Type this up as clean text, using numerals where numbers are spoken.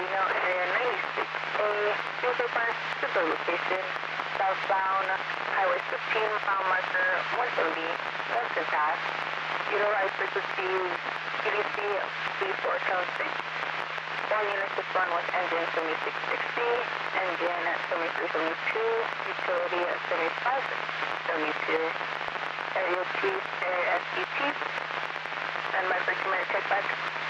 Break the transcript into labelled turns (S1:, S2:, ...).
S1: Bernardino area 96A, Music Park, Super location, southbound, Highway 15, mile marker 170, Western Pass. Utilize frequency UDC B4 tone 6. One unit to run with engine 7660, engine 7372, utility 7572. Area Chief, Area SUT, and my 30-minute check back.